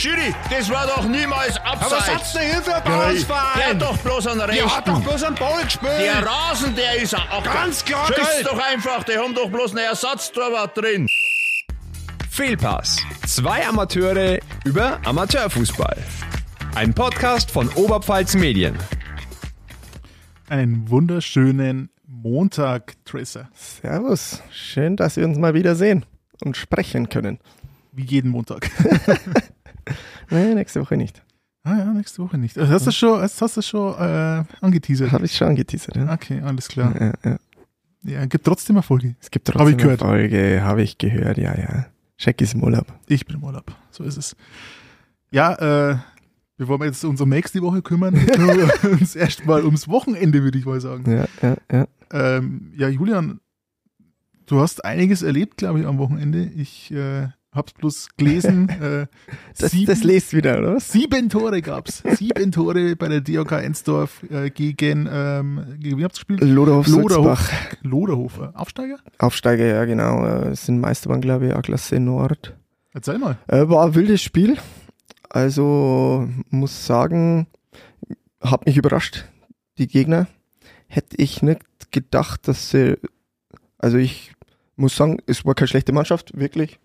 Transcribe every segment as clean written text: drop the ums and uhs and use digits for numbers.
Schiri, das war doch niemals Aber was abseits. hat's denn hier für ein Bauernsverein? Der hat doch bloß einen Rechten. Der hat doch bloß einen Ball gespielt. Der Rasen, der ist auch Ganz klar Schieß gelb. doch einfach, die haben doch bloß einen Ersatztorwart drin. Fehlpass. Zwei Amateure über Amateurfußball. Ein Podcast von Oberpfalz Medien. Einen wunderschönen Montag, Tracer. Servus, schön, dass wir uns mal wieder sehen und sprechen können. Wie jeden Montag. Nee, nächste Woche nicht. Ah ja, nächste Woche nicht. Hast du das schon angeteasert? Habe ich schon angeteasert. Ja? Okay, alles klar. Ja. Ja, gibt trotzdem Erfolge. Es gibt Hab ich trotzdem gehört. Erfolge, habe ich gehört, ja. Check ist im Urlaub. Ich bin im Urlaub, so ist es. Ja, bevor wir jetzt uns um nächste Woche kümmern, kümmern wir uns erstmal ums Wochenende, würde ich mal sagen. Ja. Ja, Julian, du hast einiges erlebt, glaube ich, am Wochenende. Ich hab's bloß gelesen. Das lest wieder, oder was? 7 Tore gab's. 7 Tore bei der DOK Ensdorf gegen wie habt ihr gespielt? Loderhof. Aufsteiger? Aufsteiger, ja genau. Sind Meister, glaube ich, auch Klasse Nord. Erzähl mal. War ein wildes Spiel. Also muss sagen, hat mich überrascht, die Gegner. Hätte ich nicht gedacht, dass sie, also ich muss sagen, es war keine schlechte Mannschaft, wirklich.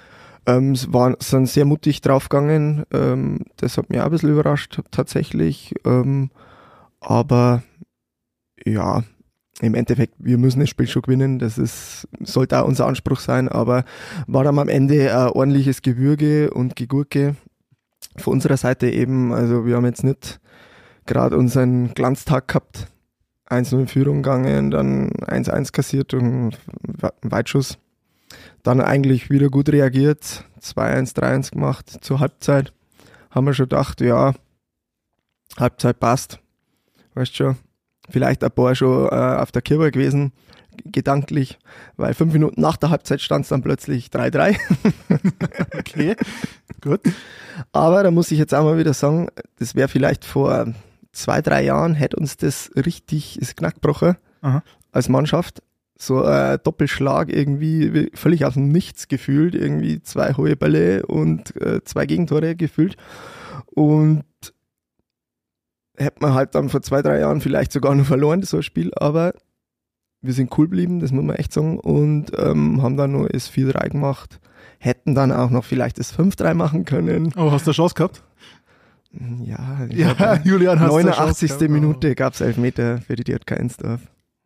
Sind sehr mutig draufgegangen, das hat mich auch ein bisschen überrascht, tatsächlich. Aber ja, im Endeffekt, wir müssen das Spiel schon gewinnen, sollte auch unser Anspruch sein, aber war dann am Ende ein ordentliches Gewürge und Gegurke von unserer Seite eben. Also wir haben jetzt nicht gerade unseren Glanztag gehabt, 1-0 in Führung gegangen, dann 1-1 kassiert und einen Weitschuss. Dann eigentlich wieder gut reagiert, 2-1, 3-1 gemacht. Zur Halbzeit haben wir schon gedacht, ja, Halbzeit passt. Weißt schon, vielleicht ein paar schon auf der Kirbe gewesen, gedanklich, weil 5 Minuten nach der Halbzeit stand es dann plötzlich 3-3. Okay, gut. Aber da muss ich jetzt auch mal wieder sagen, das wäre vielleicht vor 2-3 Jahren, hätte uns das richtig ins Knack gebrochen als Mannschaft. So ein Doppelschlag irgendwie völlig aus dem Nichts gefühlt, irgendwie 2 hohe Bälle und 2 Gegentore gefühlt. Und hätte man halt dann vor 2-3 Jahren vielleicht sogar noch verloren, so ein Spiel, aber wir sind cool geblieben, das muss man echt sagen, und haben dann noch das 4-3 gemacht. Hätten dann auch noch vielleicht das 5-3 machen können. Oh, hast du eine Chance gehabt? Ja, Julian, hast du eine Chance 89. gehabt? Minute gab es Elfmeter für die DJK Ensdorf.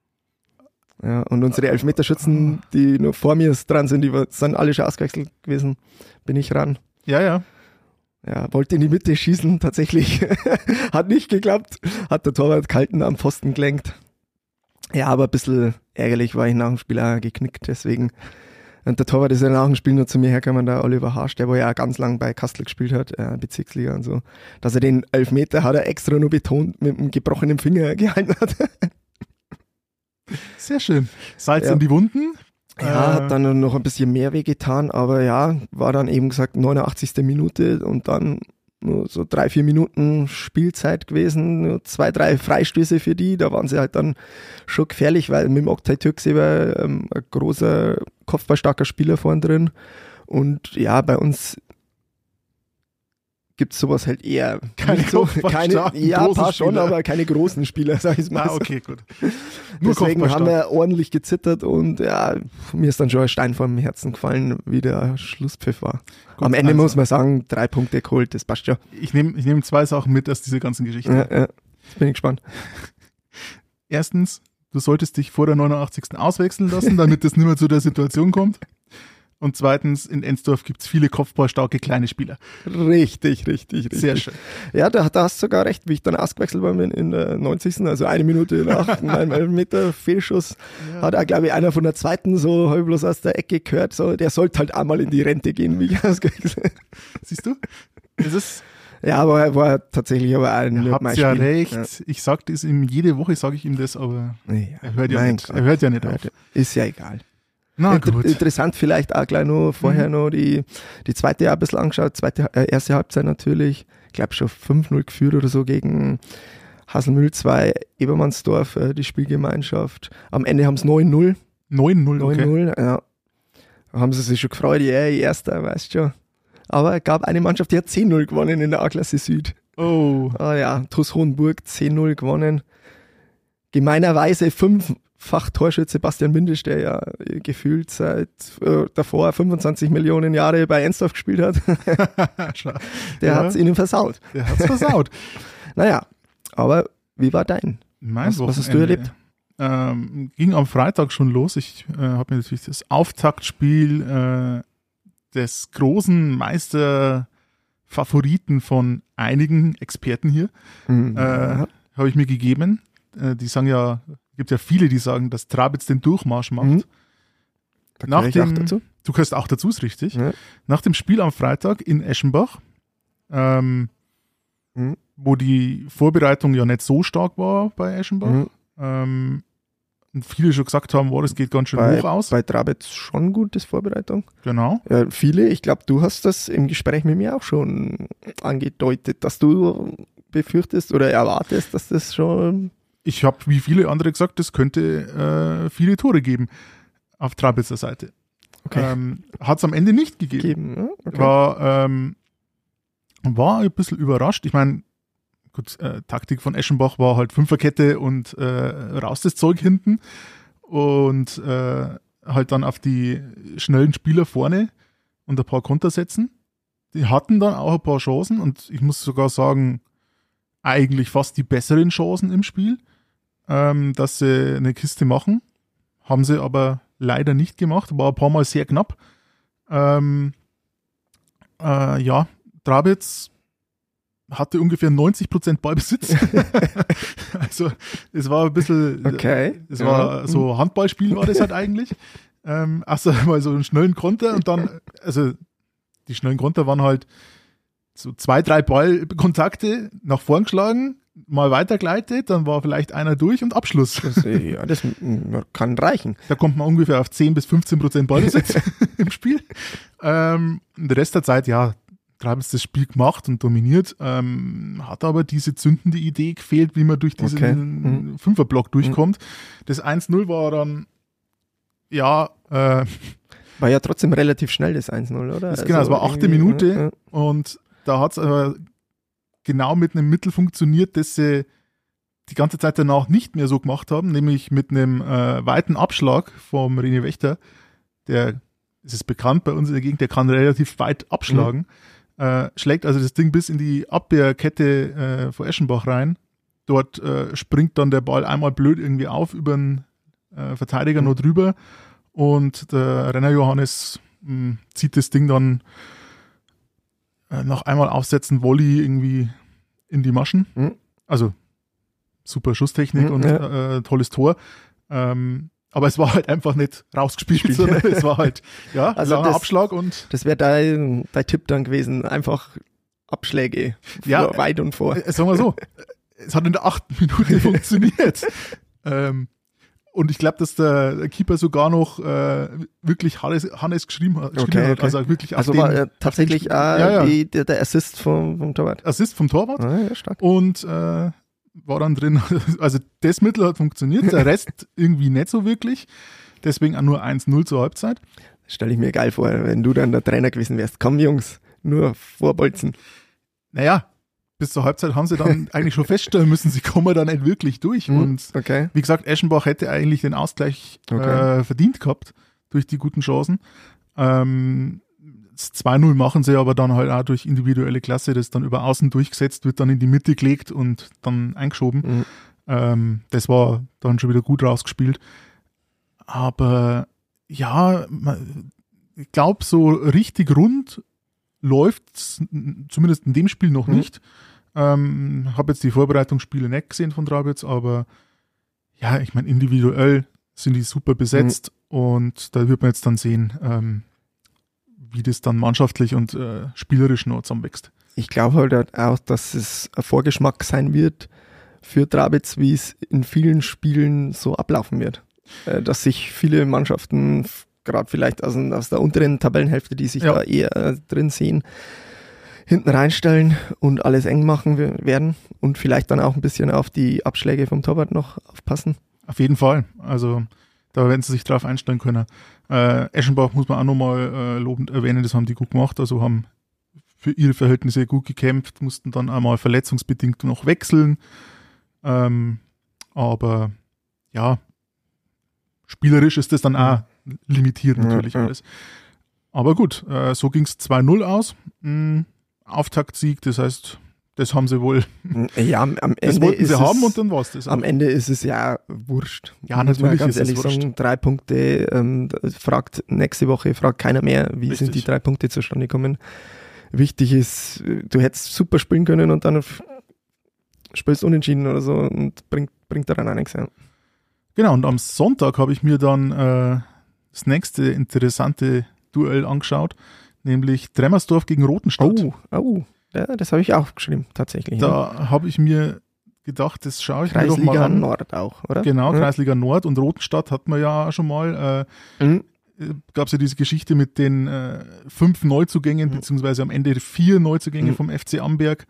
Ja, und unsere Elfmeterschützen, die noch vor mir dran sind, sind alle schon ausgewechselt gewesen. Bin ich ran. Ja. Ja, wollte in die Mitte schießen, tatsächlich. Hat nicht geklappt. Hat der Torwart Kalten am Pfosten gelenkt. Ja, aber ein bisschen ärgerlich war ich nach dem Spiel auch geknickt, deswegen. Und der Torwart ist ja nach dem Spiel nur zu mir hergekommen, der Oliver Harsch, der wo ja auch ganz lang bei Kastel gespielt hat, Bezirksliga und so. Dass er den Elfmeter hat er extra nur betont mit einem gebrochenen Finger gehalten hat. Sehr schön. Salz Ja. in die Wunden. Ja, hat dann noch ein bisschen mehr wehgetan, aber ja, war dann eben gesagt 89. Minute und dann nur so 3-4 Minuten Spielzeit gewesen, nur 2-3 Freistöße für die, da waren sie halt dann schon gefährlich, weil mit dem Oktay Türksever ein großer, kopfballstarker Spieler vorn drin und ja, bei uns gibt es sowas halt eher Keine nicht so, kopfballstarken, ja, großen paar schon, Spieler. aber keine großen Spieler, sag ich mal. Okay, gut. Nur Deswegen haben Kopfballstark. wir ordentlich gezittert und ja, mir ist dann schon ein Stein vom Herzen gefallen, wie der Schlusspfiff war. Gut, Am Ende also. muss man sagen, 3 Punkte geholt, das passt schon. Ich nehm 2 Sachen mit aus dieser ganzen Geschichte. Ja, jetzt bin ich gespannt. Erstens, du solltest dich vor der 89. auswechseln lassen, damit es nicht mehr zu der Situation kommt. Und zweitens, in Ensdorf gibt es viele kopfballstarke kleine Spieler. Richtig. Sehr schön. Ja, da hast du sogar recht, wie ich dann ausgewechselt war in der 90. Also 1 Minute nach meinem Elfmeter Fehlschuss, hat auch, glaube ich, einer von der zweiten so habe ich bloß aus der Ecke gehört, so, der sollte halt einmal in die Rente gehen, wie ich ausgewechselt. Siehst du? Es ist, Ja, aber war tatsächlich aber auch ihr nicht habt mein ja Spiel. recht. Ja. Ich sag das ihm, jede Woche sage ich ihm das, aber Ja, er hört ja mein nicht. Gott. Er hört ja nicht auf. Ist ja egal. Na gut. Interessant vielleicht auch gleich noch, vorher noch die zweite Jahr ein bisschen angeschaut, erste Halbzeit natürlich, ich glaube schon 5-0 geführt oder so gegen Haselmühl 2, Ebermannsdorf, die Spielgemeinschaft. Am Ende haben es 9-0. 9-0, okay. 9-0, ja. Haben sie sich schon gefreut, Erster, weißt du schon. Aber es gab eine Mannschaft, die hat 10-0 gewonnen in der A-Klasse Süd. Oh. Ah ja, TuS Hohenburg 10-0 gewonnen. Gemeinerweise 5-fach Torschütze Bastian Windisch, der ja gefühlt seit davor 25 Millionen Jahre bei Ensdorf gespielt hat. Der hat's ihnen versaut. Der hat's versaut. Naja, aber wie war dein? Was hast du erlebt? Ging am Freitag schon los. Ich habe mir natürlich das Auftaktspiel des großen Meisterfavoriten von einigen Experten hier habe ich mir gegeben. Die sagen ja, es gibt ja viele, die sagen, dass Trabitz den Durchmarsch macht. Da gehöre ich auch dazu. Du gehörst auch dazu, ist richtig. Ja. Nach dem Spiel am Freitag in Eschenbach, wo die Vorbereitung ja nicht so stark war bei Eschenbach, und viele schon gesagt haben, das geht ganz schön hoch aus. Bei Trabitz schon gutes Vorbereitung. Genau. Ja, viele, ich glaube, du hast das im Gespräch mit mir auch schon angedeutet, dass du befürchtest oder erwartest, dass das schon... Ich habe wie viele andere gesagt, es könnte viele Tore geben auf Trabitzer Seite. Okay. Hat es am Ende nicht gegeben. Okay. War ein bisschen überrascht. Ich meine, gut, Taktik von Eschenbach war halt Fünferkette und raus das Zeug hinten und halt dann auf die schnellen Spieler vorne und ein paar Konter setzen. Die hatten dann auch ein paar Chancen und ich muss sogar sagen, eigentlich fast die besseren Chancen im Spiel, dass sie eine Kiste machen. Haben sie aber leider nicht gemacht, war ein paar Mal sehr knapp. Trabitz hatte ungefähr 90% Ballbesitz. Also es war ein bisschen, es war so Handballspiel war das halt eigentlich. Erst mal so einen schnellen Konter und dann, also die schnellen Konter waren halt so 2-3 Ballkontakte nach vorn geschlagen, mal weitergeleitet, dann war vielleicht einer durch und Abschluss. Das kann reichen. Da kommt man ungefähr auf 10-15% Ballbesitz im Spiel. Der Rest der Zeit, ja, Trabitz das Spiel gemacht und dominiert, hat aber diese zündende Idee gefehlt, wie man durch diesen Fünferblock durchkommt. Das 1-0 war dann, war ja trotzdem relativ schnell, das 1-0, oder? Genau, es war 8. Minute und da hat es aber genau mit einem Mittel funktioniert, das sie die ganze Zeit danach nicht mehr so gemacht haben, nämlich mit einem weiten Abschlag vom René Wächter, es ist bekannt bei uns in der Gegend, der kann relativ weit abschlagen, schlägt also das Ding bis in die Abwehrkette vor Eschenbach rein. Dort springt dann der Ball einmal blöd irgendwie auf über den Verteidiger noch drüber und der Renner Johannes zieht das Ding dann noch einmal aufsetzen, Volley irgendwie in die Maschen. Also super Schusstechnik und tolles Tor. Aber es war halt einfach nicht rausgespielt, sondern es war halt, also langer Abschlag und... Das wäre dein Tipp dann gewesen, einfach Abschläge weit und vor. Sagen wir so, es hat in der 8. Minute funktioniert. Und ich glaube, dass der Keeper sogar noch wirklich Hannes geschrieben hat. Also wirklich also war tatsächlich der Assist vom Torwart. Assist vom Torwart. Ja, stark. Und war dann drin, also das Mittel hat funktioniert, der Rest irgendwie nicht so wirklich. Deswegen auch nur 1-0 zur Halbzeit. Stelle ich mir geil vor, wenn du dann der Trainer gewesen wärst. Komm Jungs, nur vorbolzen. Naja, bis zur Halbzeit haben sie dann eigentlich schon feststellen müssen, sie kommen da nicht wirklich durch. Und wie gesagt, Eschenbach hätte eigentlich den Ausgleich verdient gehabt durch die guten Chancen. Das 2-0 machen sie aber dann halt auch durch individuelle Klasse, das dann über außen durchgesetzt wird, dann in die Mitte gelegt und dann eingeschoben. Das war dann schon wieder gut rausgespielt. Aber ja, ich glaube, so richtig rund läuft zumindest in dem Spiel noch nicht. Habe jetzt die Vorbereitungsspiele nicht gesehen von Trabitz, aber ja, ich meine, individuell sind die super besetzt und da wird man jetzt dann sehen, wie das dann mannschaftlich und spielerisch noch zusammenwächst. Ich glaube halt auch, dass es ein Vorgeschmack sein wird für Trabitz, wie es in vielen Spielen so ablaufen wird. Dass sich viele Mannschaften, gerade vielleicht aus der unteren Tabellenhälfte, die sich da eher drin sehen, hinten reinstellen und alles eng machen werden und vielleicht dann auch ein bisschen auf die Abschläge vom Torwart noch aufpassen. Auf jeden Fall. Also da werden sie sich drauf einstellen können. Eschenbach muss man auch nochmal lobend erwähnen, das haben die gut gemacht. Also haben für ihre Verhältnisse gut gekämpft, mussten dann einmal verletzungsbedingt noch wechseln. Aber ja, spielerisch ist das dann auch limitiert natürlich alles. Aber gut, so ging es 2-0 aus. Auftaktsieg, das heißt, das haben sie wohl. Ja, am Ende das wollten sie haben und dann war es das. Am Ende ist es ja wurscht. Ja, muss man natürlich ganz ist es ehrlich wurscht. sagen, 3 Punkte, nächste Woche fragt keiner mehr, wie sind die Richtig. 3 Punkte zustande gekommen. Wichtig ist, du hättest super spielen können und dann spielst unentschieden oder so und bringt daran auch nichts. Ja. Genau, und am Sonntag habe ich mir dann das nächste interessante Duell angeschaut, nämlich Tremmersdorf gegen Rotenstadt. Ja, das habe ich auch geschrieben, tatsächlich. Da habe ich mir gedacht, das schaue ich mir doch mal Kreisliga an. Nord auch, oder? Genau, Ja. Kreisliga Nord und Rotenstadt hatten wir ja schon mal. Gab es ja diese Geschichte mit den 5 Neuzugängen, beziehungsweise am Ende 4 Neuzugänge vom FC Amberg.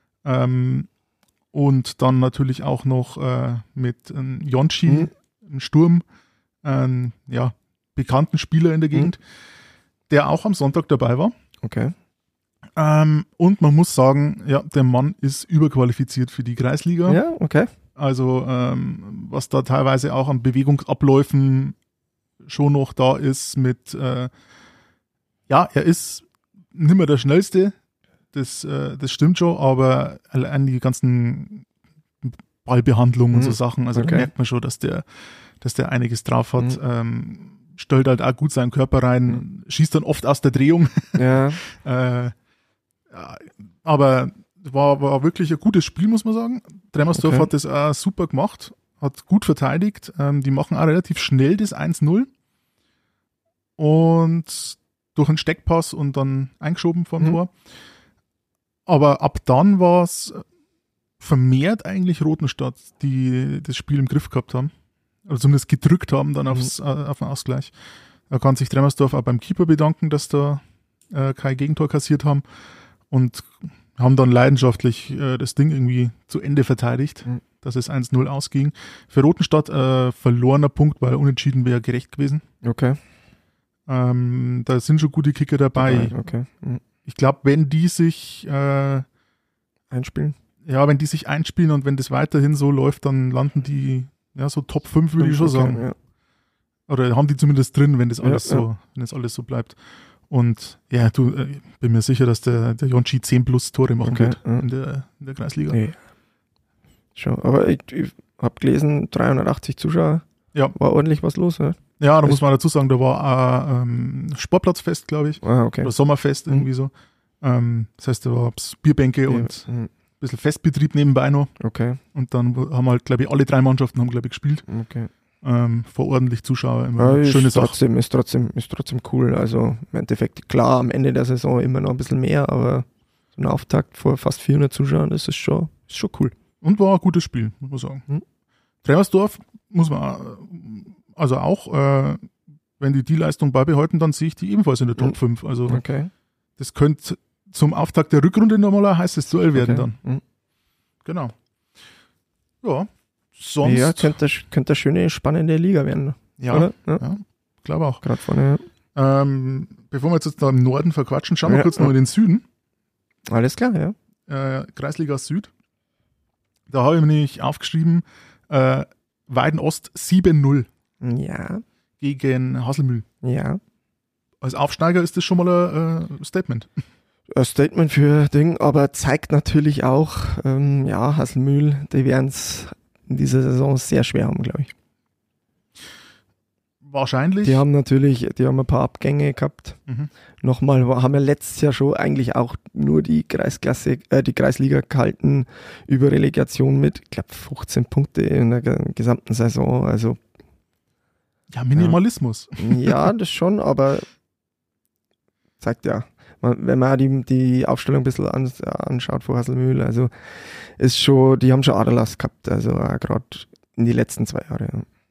Und dann natürlich auch noch mit Jonchi, im Sturm, bekannten Spieler in der Gegend, der auch am Sonntag dabei war. Okay. Und man muss sagen, ja, der Mann ist überqualifiziert für die Kreisliga. Ja, okay. Also was da teilweise auch an Bewegungsabläufen schon noch da ist mit, er ist nicht mehr der Schnellste, das stimmt schon, aber allein die ganzen Ballbehandlungen und so Sachen, also da merkt man schon, dass der einiges drauf hat. Stellt halt auch gut seinen Körper rein, schießt dann oft aus der Drehung. Ja. Aber war wirklich ein gutes Spiel, muss man sagen. Tremmersdorf Okay. hat das auch super gemacht, hat gut verteidigt. Die machen auch relativ schnell das 1-0 und durch einen Steckpass und dann eingeschoben vom Tor. Aber ab dann war es vermehrt eigentlich Rotenstadt, die das Spiel im Griff gehabt haben. Oder zumindest gedrückt haben dann auf den Ausgleich. Da kann sich Tremmersdorf auch beim Keeper bedanken, dass da kein Gegentor kassiert haben und haben dann leidenschaftlich das Ding irgendwie zu Ende verteidigt, dass es 1-0 ausging. Für Rotenstadt verlorener Punkt, weil unentschieden wäre gerecht gewesen. Okay. Da sind schon gute Kicker dabei. Okay. Ich glaube, wenn die sich Einspielen. wenn die sich einspielen und wenn das weiterhin so läuft, dann landen die so Top 5, würde ich schon sagen. Ja. Oder haben die zumindest drin, wenn das alles so bleibt. Und bin mir sicher, dass der Jonchi 10 plus Tore machen wird in der Kreisliga. Nee. Schon. Aber ich habe gelesen, 380 Zuschauer. Ja. War ordentlich was los, ja? Ja, da muss man dazu sagen, da war Sportplatzfest, glaube ich. Okay. Oder Sommerfest irgendwie so. Das heißt, da war Bierbänke und ein bisschen Festbetrieb nebenbei noch. Okay. Und dann haben halt, glaube ich, alle 3 Mannschaften haben, glaube ich, gespielt. Okay. Vor ordentlich Zuschauer. Immer schöne Sache. Ist trotzdem cool. Also im Endeffekt, klar, am Ende der Saison immer noch ein bisschen mehr, aber so ein Auftakt vor fast 400 Zuschauern, das ist schon cool. Und war ein gutes Spiel, muss man sagen. Tremmersdorf muss man auch, wenn die Leistung beibehalten, dann sehe ich die ebenfalls in der Top 5. Also Okay. das könnte zum Auftakt der Rückrunde nochmal ein heißes Duell werden dann. Genau. Ja, sonst. Ja, könnte eine schöne, spannende Liga werden. Ja, oder? ja, glaube auch. Gerade vorne. Bevor wir jetzt da im Norden verquatschen, schauen wir kurz noch in den Süden. Alles klar, ja. Kreisliga Süd. Da habe ich mir nämlich aufgeschrieben, Weiden Ost 7-0 Ja. gegen Haslemühl. Ja. Als Aufsteiger ist das schon mal ein Statement. Ein Statement für Ding, aber zeigt natürlich auch, Haslemühl, die werden es in dieser Saison sehr schwer haben, glaube ich. Wahrscheinlich. Die haben ein paar Abgänge gehabt. Nochmal, haben wir letztes Jahr schon eigentlich auch nur die Kreisliga gehalten über Relegation mit, ich glaube, 15 Punkte in der gesamten Saison. Also Ja, Minimalismus. ja, das schon, aber zeigt ja, wenn man die Aufstellung ein bisschen anschaut vor Haslemühl, also ist schon, die haben schon Aderlass gehabt, also gerade in die letzten 2 Jahre.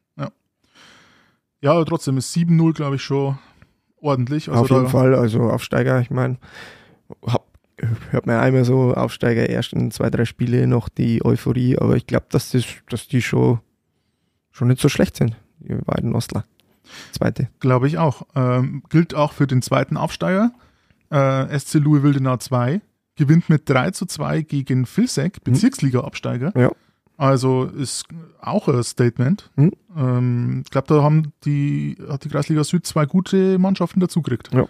Ja, aber trotzdem ist 7-0, glaube ich, schon ordentlich. Also auf jeden Fall, also Aufsteiger, ich meine, hört man einmal so, Aufsteiger erst in 2, 3 Spiele noch die Euphorie, aber ich glaube, dass die schon nicht so schlecht sind, die beiden Ostler. Zweite. Glaube ich auch. Gilt auch für den zweiten Aufsteiger. SC Louisville-Wildenau 2 gewinnt mit 3:2 gegen Vilseck, Bezirksliga-Absteiger. Ja. Also ist auch ein Statement. Ich glaube, da hat die Kreisliga Süd 2 gute Mannschaften dazugekriegt. Ja.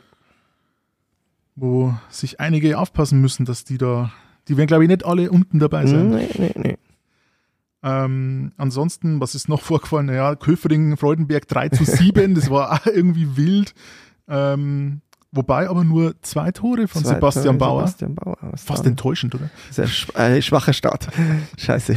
Wo sich einige aufpassen müssen, dass die werden, glaube ich, nicht alle unten dabei sein. Nee. Ansonsten, was ist noch vorgefallen? Naja, Köfering, Freudenberg 3:7, das war auch irgendwie wild. Wobei aber nur 2 Tore von Sebastian Bauer. Fast enttäuschend, oder? Sehr schwacher Start. Scheiße.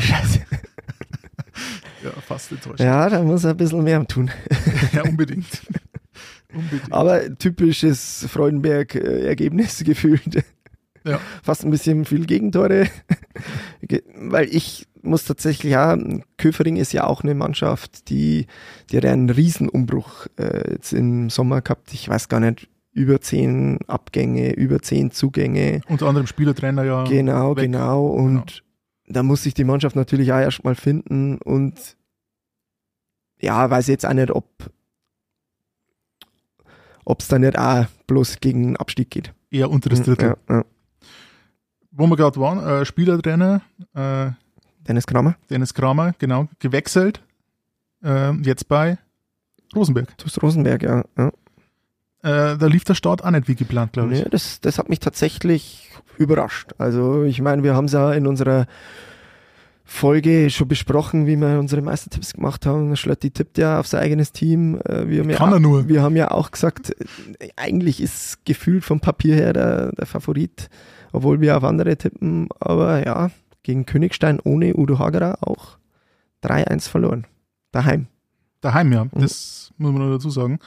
Ja, fast enttäuschend. Ja, da muss er ein bisschen mehr tun. Ja, unbedingt. Aber typisches Freudenberg-Ergebnis gefühlt. Ja. Fast ein bisschen viel Gegentore. Weil ich muss tatsächlich, Köfering ist ja auch eine Mannschaft, die hat einen Riesenumbruch jetzt im Sommer gehabt. Ich weiß gar nicht, über 10 Abgänge, über 10 Zugänge. Unter anderem Spielertrainer ja. Genau. Und da muss sich die Mannschaft natürlich auch erstmal finden. Und ja, weiß jetzt auch nicht, ob es da nicht auch bloß gegen den Abstieg geht. Eher unter das Drittel. Ja. Wo wir gerade waren, Spielertrainer Dennis Kramer, genau, gewechselt. Jetzt bei Rosenberg. TuS Rosenberg, ja. Da lief der Start auch nicht wie geplant, glaube ich. Nee, das hat mich tatsächlich überrascht. Also ich meine, wir haben es ja in unserer Folge schon besprochen, wie wir unsere Meistertipps gemacht haben. Schlötti tippt ja auf sein eigenes Team. Wir haben ja auch gesagt, eigentlich ist gefühlt vom Papier her der Favorit, obwohl wir auf andere tippen. Aber ja, gegen Königstein ohne Udo Hagerer auch 3-1 verloren. Daheim, ja. Das muss man noch dazu sagen.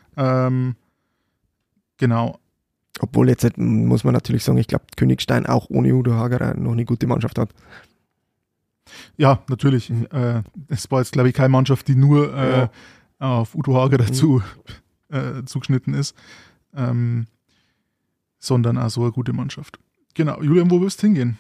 Genau. Obwohl jetzt muss man natürlich sagen, ich glaube, Königstein auch ohne Udo Hagerer noch eine gute Mannschaft hat. Ja, natürlich. Es war jetzt, glaube ich, keine Mannschaft, die nur auf Udo Hagerer zugeschnitten ist, sondern auch so eine gute Mannschaft. Genau. Julian, wo wirst du hingehen?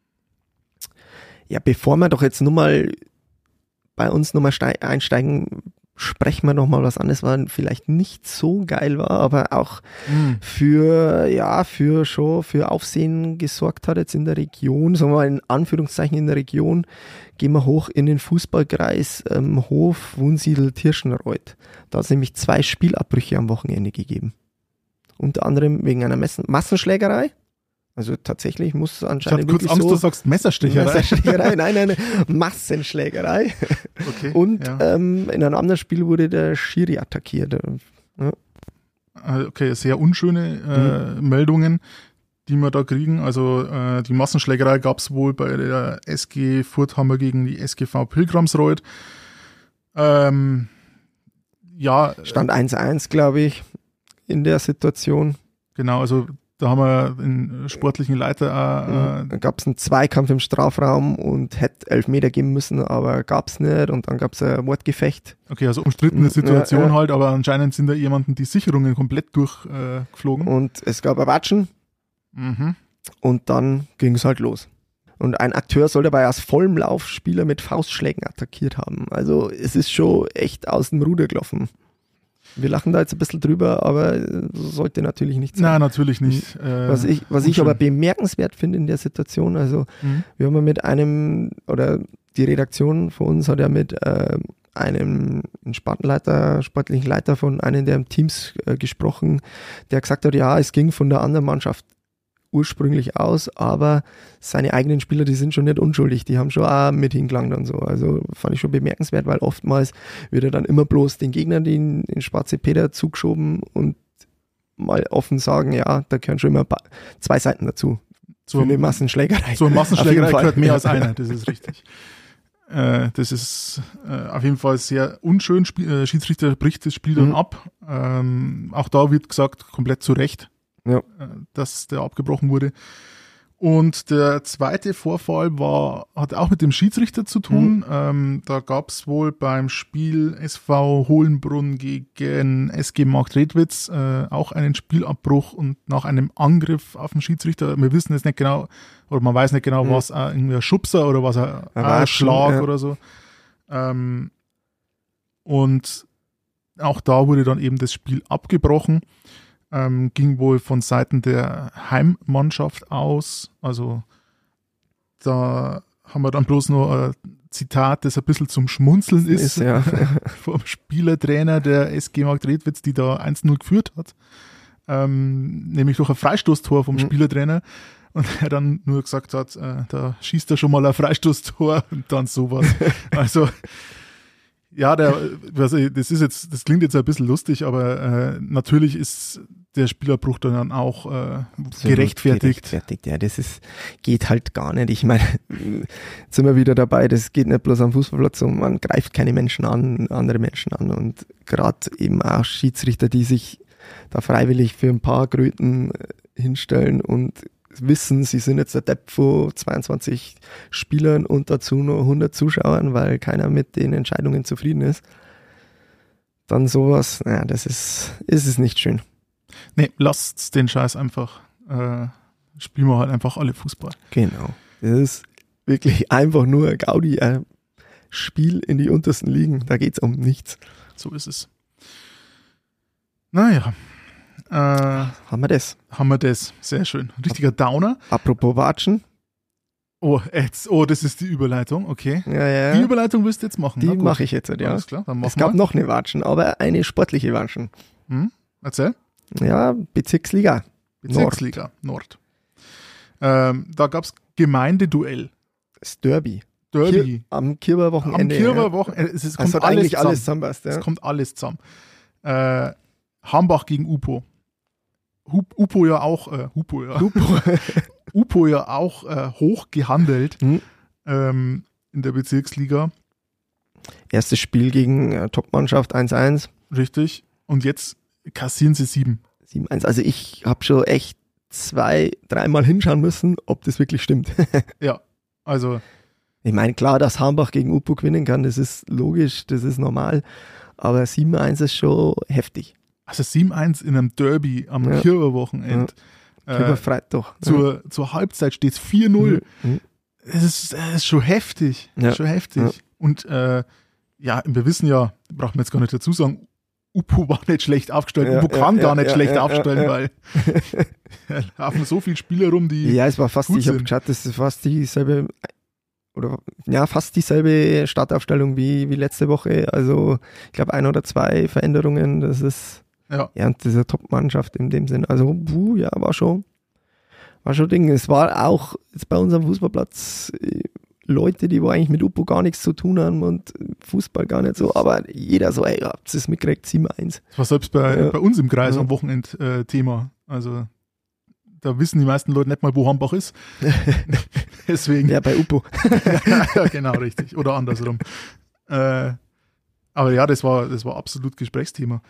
Ja, bevor wir doch jetzt nur mal bei uns nochmal einsteigen, sprechen wir nochmal was anderes, was vielleicht nicht so geil war, aber auch für Aufsehen gesorgt hat jetzt in der Region, sagen wir mal in Anführungszeichen in der Region, gehen wir hoch in den Fußballkreis Hof Wunsiedel Tirschenreuth. Da hat es nämlich 2 Spielabbrüche am Wochenende gegeben. Unter anderem wegen einer Massenschlägerei. Also tatsächlich muss anscheinend. Ich hatte kurz Angst, du sagst Messerstecherei. Nein, Massenschlägerei. Okay, und in einem anderen Spiel wurde der Schiri attackiert. Ja. Okay, sehr unschöne Meldungen, die wir da kriegen. Also die Massenschlägerei gab es wohl bei der SG Furthammer gegen die SGV Pilgramsreuth. Stand 1-1, glaube ich, in der Situation. Genau, also da haben wir den sportlichen Leiter. Da gab es einen Zweikampf im Strafraum und hätte 11 Meter geben müssen, aber gab es nicht. Und dann gab es ein Wortgefecht. Okay, also umstrittene Situation halt, aber anscheinend sind da jemanden die Sicherungen komplett durchgeflogen. Und es gab ein Watschen. Und dann ging es halt los. Und ein Akteur soll dabei aus vollem Lauf Spieler mit Faustschlägen attackiert haben. Also es ist schon echt aus dem Ruder gelaufen. Wir lachen da jetzt ein bisschen drüber, aber sollte natürlich nicht sein. Nein, natürlich nicht. Was ich aber bemerkenswert finde in der Situation, also wir haben ja mit einem, oder die Redaktion von uns hat ja mit einem sportlichen Leiter von einem der Teams gesprochen, der gesagt hat, ja, es ging von der anderen Mannschaft ursprünglich aus, aber seine eigenen Spieler, die sind schon nicht unschuldig, die haben schon auch mit hingelangt und so. Also fand ich schon bemerkenswert, weil oftmals wird er dann immer bloß den Gegnern den schwarze Peter zugeschoben und mal offen sagen, ja, da gehören schon immer 2 Seiten dazu. Für eine Massenschlägerei. So eine Massenschlägerei gehört mehr als eine, das ist richtig. Das ist auf jeden Fall sehr unschön. Schiedsrichter bricht das Spiel dann ab. Auch da wird gesagt, komplett zu Recht. Ja. Dass der abgebrochen wurde. Und der zweite Vorfall hat auch mit dem Schiedsrichter zu tun. Da gab es wohl beim Spiel SV Hohenbrunn gegen SG Marktredwitz auch einen Spielabbruch und nach einem Angriff auf den Schiedsrichter, wir wissen jetzt nicht genau, oder man weiß nicht genau, was irgendwie ein Schubser oder was ein Schlag oder so. Und auch da wurde dann eben das Spiel abgebrochen. ging wohl von Seiten der Heimmannschaft aus. Also da haben wir dann bloß nur ein Zitat, das ein bisschen zum Schmunzeln ist ja. vom Spielertrainer der SG Marktredwitz, die da 1-0 geführt hat. Nämlich durch ein Freistoßtor vom Spielertrainer. Und er dann nur gesagt hat, da schießt er schon mal ein Freistoßtor und dann sowas. Also ja, das klingt jetzt ein bisschen lustig, aber natürlich ist der Spielerbruch dann auch gerechtfertigt. Ja, geht halt gar nicht. Ich meine, jetzt sind wir wieder dabei, das geht nicht bloß am Fußballplatz und man greift keine Menschen an, andere Menschen an und gerade eben auch Schiedsrichter, die sich da freiwillig für ein paar Kröten hinstellen und wissen, sie sind jetzt der Depp von 22 Spielern und dazu nur 100 Zuschauern, weil keiner mit den Entscheidungen zufrieden ist. Dann sowas, naja, ist es nicht schön. Nee, lasst den Scheiß einfach. Spielen wir halt einfach alle Fußball. Genau. Das ist wirklich einfach nur Gaudi, ein Spiel in die untersten Ligen. Da geht es um nichts. So ist es. Naja. Haben wir das. Sehr schön. Richtiger Downer. Apropos Watschen. Das ist die Überleitung, okay. Ja. Die Überleitung wirst du jetzt machen. Die mache ich jetzt, ja. Alles klar, dann es gab noch eine Watschen, aber eine sportliche Watschen. Erzähl. Ja, Bezirksliga Nord. Da gab es Gemeindeduell. Das Derby. Am Am Kirberwochenende. Kirberwochenende. Es kommt hat alles eigentlich zusammen. alles zusammenpasst. Ja. Es kommt alles zusammen. Hambach gegen Upo. Upo ja auch hoch gehandelt in der Bezirksliga. Erstes Spiel gegen Topmannschaft 1-1. Richtig. Und jetzt kassieren sie 7-1. Also ich habe schon echt 2-3 Mal hinschauen müssen, ob das wirklich stimmt. Ja, also. Ich meine, klar, dass Hambach gegen Upo gewinnen kann, das ist logisch, das ist normal. Aber 7-1 ist schon heftig. Also 7-1 in einem Derby am Kirberwochenende. Kirberfreitag. Zur Halbzeit steht es 4-0. Es ist schon heftig. Ja. Schon heftig. Ja. Und wir wissen ja, braucht man jetzt gar nicht dazu sagen, Upo war nicht schlecht aufgestellt. Upo kann gar nicht schlecht aufstellen, weil da laufen so viele Spieler rum, die. Ja, es war fast, ich habe geschaut, das ist fast dieselbe Startaufstellung wie letzte Woche. Also ich glaube 1 oder 2 Veränderungen, das ist und diese Top-Mannschaft in dem Sinn. Also war schon Ding. Es war auch jetzt bei unserem Fußballplatz Leute, die eigentlich mit Upo gar nichts zu tun haben und Fußball gar nicht so, aber jeder so, ey, habt ihr es mitgekriegt, 7-1. Das war selbst bei uns im Kreis am Wochenende Thema. Also da wissen die meisten Leute nicht mal, wo Hambach ist. Deswegen. Ja, bei Upo. Ja, genau, richtig. Oder andersrum. Aber ja, das war absolut Gesprächsthema.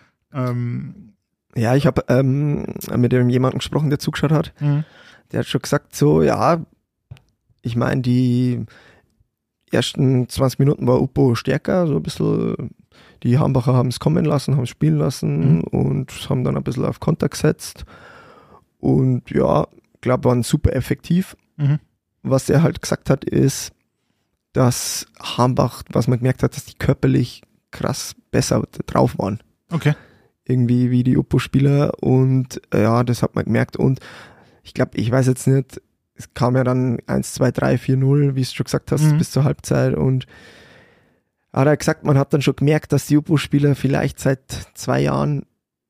Ja, ich habe mit jemandem gesprochen, der zugeschaut hat. Der hat schon gesagt, so, ja, ich meine, die ersten 20 Minuten war Upo stärker, so ein bisschen, die Hambacher haben es kommen lassen, haben es spielen lassen und haben dann ein bisschen auf Konter gesetzt und ja, ich glaube, waren super effektiv. Was er halt gesagt hat, ist, dass Hambach, was man gemerkt hat, dass die körperlich krass besser drauf waren. Okay. Irgendwie wie die Upo-Spieler und ja, das hat man gemerkt und ich glaube, ich weiß jetzt nicht, es kam ja dann 1, 2, 3, 4-0, wie du schon gesagt hast, bis zur Halbzeit und hat er gesagt, man hat dann schon gemerkt, dass die Upo-Spieler vielleicht seit 2 Jahren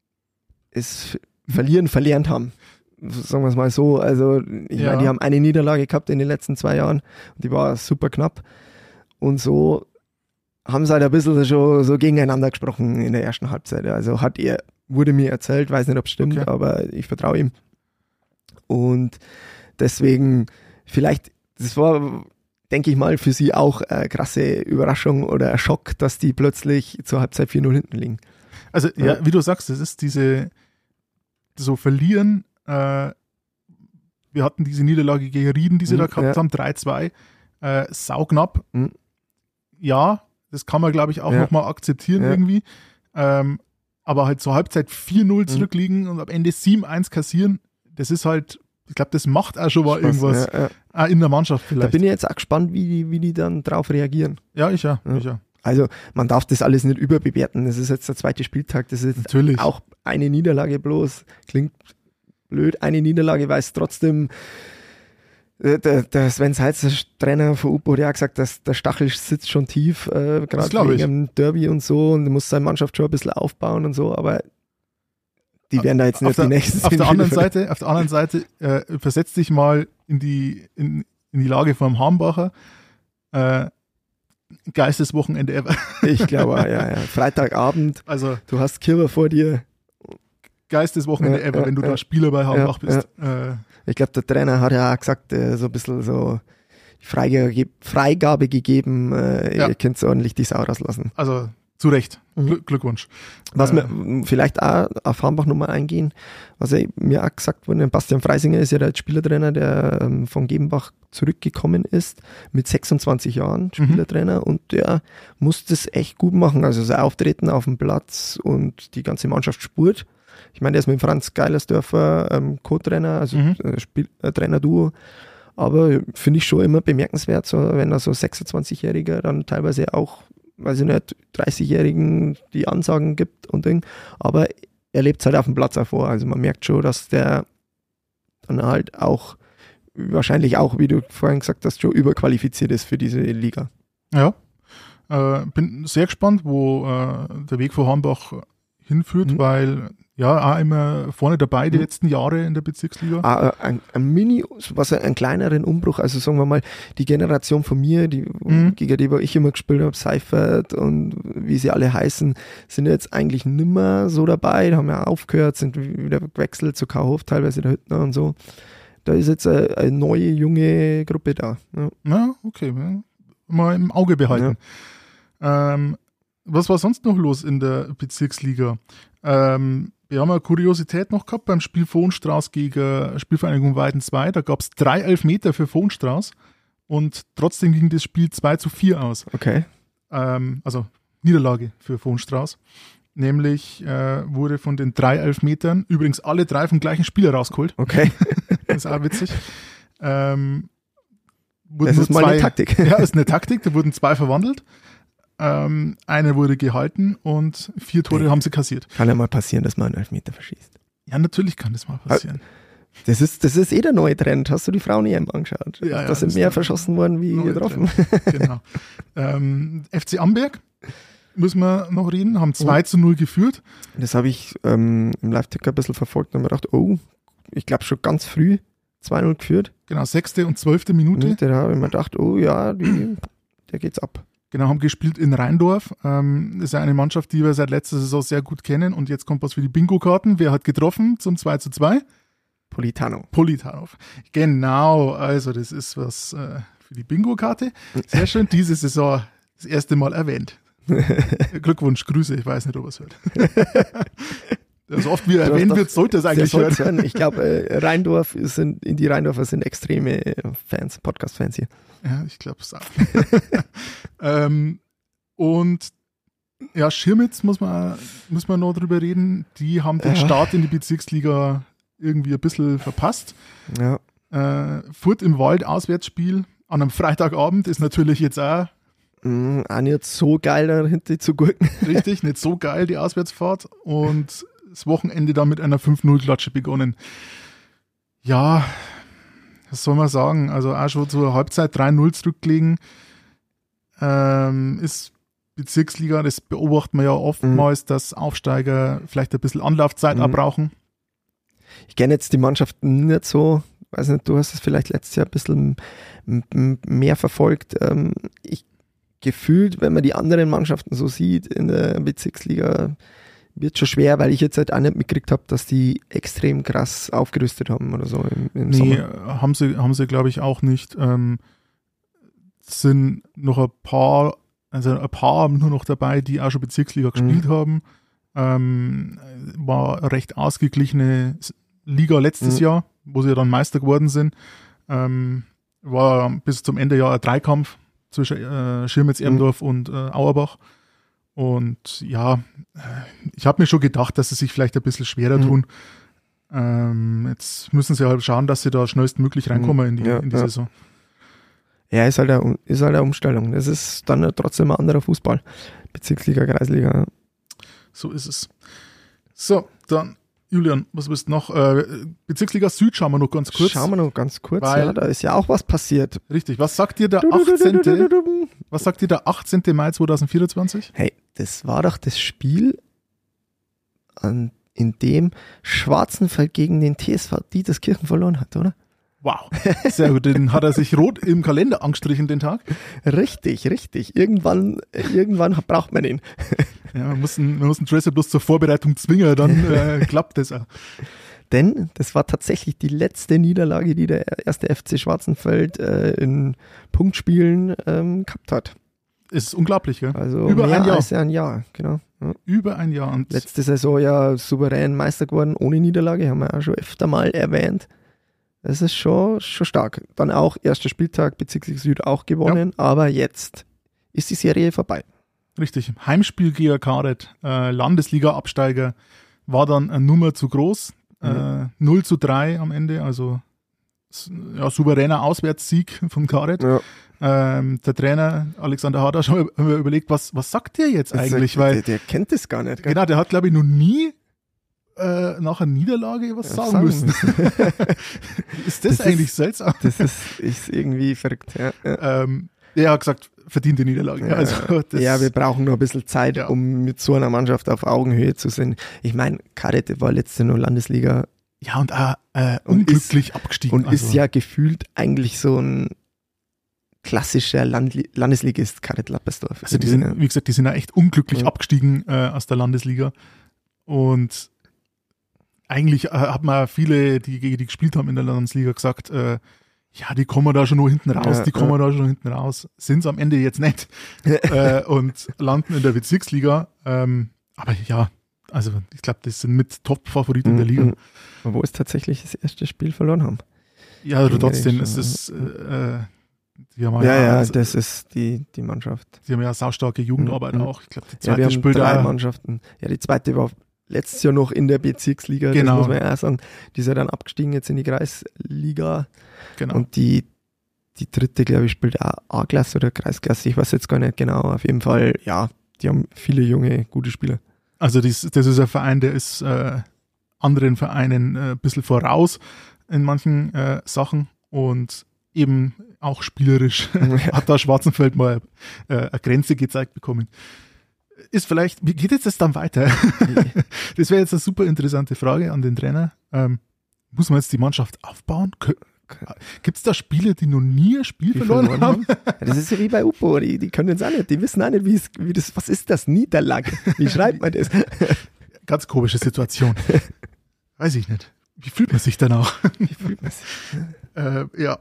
es verlernt haben. Sagen wir es mal so, also ich meine, die haben eine Niederlage gehabt in den letzten 2 Jahren und die war super knapp und so haben sie halt ein bisschen schon so gegeneinander gesprochen in der ersten Halbzeit. Also wurde mir erzählt, weiß nicht, ob es stimmt, aber ich vertraue ihm. Und deswegen vielleicht, das war, denke ich mal, für sie auch eine krasse Überraschung oder ein Schock, dass die plötzlich zur Halbzeit 4-0 hinten liegen. Also ja, wie du sagst, das ist so verlieren. Wir hatten diese Niederlage gegen Rieden, die sie da gehabt haben, 3-2, sauknapp. Ja, das kann man, glaube ich, auch nochmal akzeptieren irgendwie. Aber halt zur Halbzeit 4-0 zurückliegen und am Ende 7-1 kassieren, das ist halt, ich glaube, das macht auch schon mal irgendwas in der Mannschaft vielleicht. Da bin ich jetzt auch gespannt, wie die dann drauf reagieren. Ja, ich ja. Also man darf das alles nicht überbewerten. Das ist jetzt der zweite Spieltag. Das ist Natürlich. auch eine Niederlage bloß. Klingt blöd, eine Niederlage, weil es trotzdem der Sven Seitz, der Trainer von UPO, der hat gesagt, dass der Stachel sitzt schon tief, gerade wegen dem Derby und so, und muss seine Mannschaft schon ein bisschen aufbauen und so, aber die werden da jetzt nicht die nächsten auf der anderen Seite versetz dich mal in die Lage vom Hambacher. Geisteswochenende ever. Ich glaube, ja. Freitagabend, also du hast Kirber vor dir. Geisteswochenende ever, wenn du da Spieler bei Hambach bist. Ich glaube, der Trainer hat ja auch gesagt, so ein bisschen so Freigabe gegeben, ihr könnt ordentlich die Sau rauslassen. Also zu Recht. Glückwunsch. Was wir vielleicht auch auf Hambach nochmal eingehen, was mir auch gesagt wurde, Bastian Freisinger ist ja der Spielertrainer, der von Gebenbach zurückgekommen ist, mit 26 Jahren Spielertrainer, und der muss das echt gut machen. Also sein Auftreten auf dem Platz und die ganze Mannschaft spurt. Ich meine, der ist mit Franz Geilersdörfer Co-Trainer, also Trainer-Duo. Aber finde ich schon immer bemerkenswert, so, wenn da so 26-Jähriger dann teilweise auch, weiß ich nicht, 30-Jährigen die Ansagen gibt und Ding. Aber er lebt halt auf dem Platz auch vor. Also man merkt schon, dass der dann halt auch, wahrscheinlich auch, wie du vorhin gesagt hast, schon überqualifiziert ist für diese Liga. Ja, bin sehr gespannt, wo der Weg von Hambach hinführt, weil ja, auch immer vorne dabei die letzten Jahre in der Bezirksliga. Einen kleineren Umbruch, also sagen wir mal, die Generation von mir, gegen die ich immer gespielt habe, Seifert und wie sie alle heißen, sind jetzt eigentlich nimmer so dabei, haben ja aufgehört, sind wieder gewechselt zu Kauhof, teilweise der Hüttner und so. Da ist jetzt eine neue, junge Gruppe da. Ja, okay, mal im Auge behalten. Ja. Was war sonst noch los in der Bezirksliga? Wir haben eine Kuriosität noch gehabt beim Spiel Vohnstrauß gegen Spielvereinigung Weiden 2. Da gab es 3 Elfmeter für Vohnstrauß und trotzdem ging das Spiel 2:4 aus. Okay. Also Niederlage für Vohnstrauß. Nämlich wurde von den 3 Elfmetern übrigens alle 3 vom gleichen Spieler rausgeholt. Okay. Das ist auch witzig. Das ist mal eine Taktik. Ja, ist eine Taktik. Da wurden 2 verwandelt. Einer wurde gehalten und 4 Tore haben sie kassiert. Kann ja mal passieren, dass man einen Elfmeter verschießt. Ja, natürlich kann das mal passieren. Das ist der neue Trend. Hast du die Frauen-EM angeschaut? Ja, da sind mehr verschossen worden wie getroffen. Genau. FC Amberg müssen wir noch reden, haben 2:0 geführt. Das habe ich im Live-Ticker ein bisschen verfolgt und mir gedacht, ich glaube schon ganz früh 2:0 geführt. Genau, 6. und 12. Minute. Da habe ich mir gedacht, der geht's ab. Genau, haben gespielt in Rheindorf. Das ist ja eine Mannschaft, die wir seit letzter Saison sehr gut kennen. Und jetzt kommt was für die Bingo-Karten. Wer hat getroffen zum 2:2? Politanov. Genau, also das ist was für die Bingo-Karte. Sehr schön, diese Saison das erste Mal erwähnt. Glückwunsch, Grüße, ich weiß nicht, ob er es hört. So oft wie er erwähnt wird, sollte es eigentlich hören. Ich glaube, die Rheindorfer sind extreme Fans, Podcast-Fans hier. Ja, ich glaube es auch. Und ja, Schirmitz muss man noch drüber reden. Die haben den Start in die Bezirksliga irgendwie ein bisschen verpasst. Ja. Furt im Wald, Auswärtsspiel an einem Freitagabend ist natürlich jetzt auch nicht so geil, dahinter zu gurken. Richtig, nicht so geil, die Auswärtsfahrt. Und das Wochenende dann mit einer 5:0-Klatsche begonnen. Ja, was soll man sagen? Also auch schon zur Halbzeit 3:0 zurückgelegen. Ist Bezirksliga, das beobachten wir ja oftmals, dass Aufsteiger vielleicht ein bisschen Anlaufzeit abbrauchen. Ich kenne jetzt die Mannschaft nicht so, weiß nicht, du hast es vielleicht letztes Jahr ein bisschen mehr verfolgt. Gefühlt, wenn man die anderen Mannschaften so sieht in der Bezirksliga, wird schon schwer, weil ich jetzt halt auch nicht mitgekriegt habe, dass die extrem krass aufgerüstet haben oder so im Sommer. Haben sie glaube ich auch nicht. Sind noch ein paar nur noch dabei, die auch schon Bezirksliga gespielt haben. War eine recht ausgeglichene Liga letztes Jahr, wo sie dann Meister geworden sind. War bis zum Ende ja ein Dreikampf zwischen Schirmitz-Ermdorf und Auerbach. Und ja, ich habe mir schon gedacht, dass sie sich vielleicht ein bisschen schwerer tun. Jetzt müssen sie halt schauen, dass sie da schnellstmöglich reinkommen in die Saison. Ja, ist halt eine Umstellung. Das ist dann trotzdem ein anderer Fußball. Bezirksliga, Kreisliga. Ja. So ist es. So, dann, Julian, was willst du noch? Bezirksliga Süd schauen wir noch ganz kurz. Weil, ja, da ist ja auch was passiert. Richtig, was sagt dir der 18. Mai 2024? Hey, das war doch das Spiel, in dem Schwarzenfeld gegen den TSV Dieterskirchen verloren hat, oder? Wow, sehr gut. Den hat er sich rot im Kalender angestrichen, den Tag. Richtig. Irgendwann braucht man ihn. Ja, man muss einen Tracer bloß zur Vorbereitung zwingen, dann klappt das auch. Denn das war tatsächlich die letzte Niederlage, die der erste FC Schwarzenfeld in Punktspielen gehabt hat. Ist unglaublich, gell? Also über mehr ein Jahr. als ein Jahr, genau. Ja. Über ein Jahr. Und Letzte Saison ja souverän Meister geworden, ohne Niederlage, haben wir auch schon öfter mal erwähnt. Das ist schon stark. Dann auch erster Spieltag, Bezirksliga Süd auch gewonnen, aber jetzt ist die Serie vorbei. Richtig. Heimspiel gegen Karet, Landesliga-Absteiger, war dann eine Nummer zu groß. 0:3 am Ende, also ja, souveräner Auswärtssieg von Karet. Ja. Der Trainer Alexander Hadasch haben wir überlegt, was sagt der jetzt eigentlich? Weil der kennt das gar nicht. Gell? genau, der hat, glaube ich, noch nie nach einer Niederlage was sagen müssen. Ist das eigentlich seltsam? Das ist irgendwie verrückt. Ja. Er hat gesagt, verdiente Niederlage. Ja, also, ja, wir brauchen nur ein bisschen Zeit, Ja. um mit so einer Mannschaft auf Augenhöhe zu sein. Ich meine, Karet war letzte nur Landesliga ja, und unglücklich abgestiegen. und ist ja gefühlt eigentlich so ein klassischer Landesligist, Karet Lappersdorf. Also die sind, wie gesagt, die sind ja echt unglücklich abgestiegen aus der Landesliga. Und eigentlich hat man viele, die gegen die gespielt haben in der Landesliga, gesagt, ja, die kommen da schon nur hinten raus, Sind es am Ende jetzt nicht und landen in der Bezirksliga. Aber ja, also ich glaube, das sind mit Top-Favoriten der Liga. Wo es tatsächlich das erste Spiel verloren haben. Ja, aber trotzdem ist es die haben das ist die Mannschaft. Die haben ja saustarke Jugendarbeit auch. Ich glaube, die Ja, zweite wir haben spielt 3 da. Mannschaften. Ja, die zweite war letztes Jahr noch in der Bezirksliga, Genau. das muss man ja auch sagen. Die ist ja dann abgestiegen jetzt in die Kreisliga. Genau. Und die dritte, glaube ich, spielt auch A-Klasse oder Kreisklasse. Ich weiß jetzt gar nicht genau. Auf jeden Fall, ja, die haben viele junge, gute Spieler. Also das ist ein Verein, der ist anderen Vereinen ein bisschen voraus in manchen Sachen und eben auch spielerisch hat da Schwarzenfeld mal eine Grenze gezeigt bekommen. Ist vielleicht, wie geht jetzt das dann weiter? Das wäre jetzt eine super interessante Frage an den Trainer. Muss man jetzt die Mannschaft aufbauen? Gibt es da Spieler, die noch nie ein Spiel verloren haben? Ja, das ist ja wie bei UPO, die können es auch nicht, die wissen auch nicht, wie das, was ist das, Niederlage? Wie schreibt man das? Ganz komische Situation. Weiß ich nicht. Wie fühlt man sich danach? Wie fühlt man sich? Ja.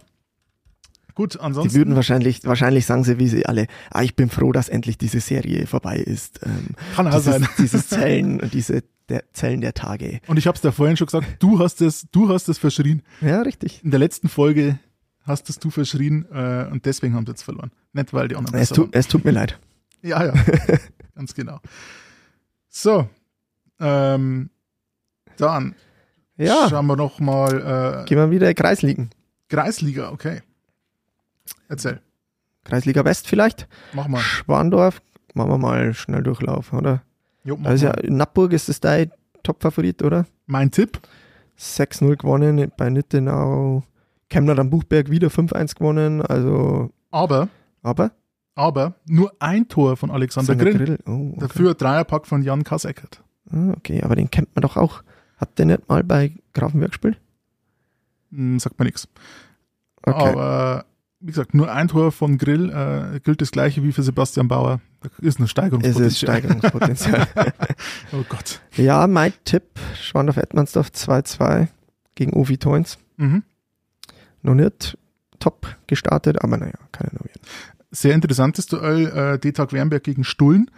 Gut, ansonsten. Die würden wahrscheinlich sagen sie, wie sie alle, ich bin froh, dass endlich diese Serie vorbei ist. Kann auch sein. Dieses Zählen, Zählen der Tage. Und ich habe es da vorhin schon gesagt, du hast es verschrien. Ja, richtig. In der letzten Folge hast es du verschrien und deswegen haben sie jetzt verloren. Nicht, weil die anderen besser waren. Es tut mir leid. Ja, ganz genau. So, dann schauen wir noch mal. Gehen wir wieder Kreisligen. Kreisliga, okay. Erzähl. Kreisliga West vielleicht? Mach mal. Schwandorf, machen wir mal schnell Durchlauf, oder? Jo, mach Also ja, mal. Nappburg ist das dein Top-Favorit, oder? Mein Tipp? 6-0 gewonnen, bei Nittenau. Kemner am Buchberg wieder 5-1 gewonnen, also. Aber nur ein Tor von Alexander Grill. Oh, okay. Dafür Dreierpack von Jan Kasseckert. Okay, aber den kennt man doch auch. Hat der nicht mal bei Grafenberg gespielt? Sagt mir nichts. Okay. Aber wie gesagt, nur ein Tor von Grill gilt das gleiche wie für Sebastian Bauer. Da ist ein Steigerungspotenzial. Oh Gott. Ja, mein Tipp, Schwandorf-Edmandsdorf 2-2 gegen Ovi Toins. Mhm. Noch nicht top gestartet, aber naja, kann ja noch werden. Sehr interessantes Duell, D-Tag Wernberg gegen Stullen.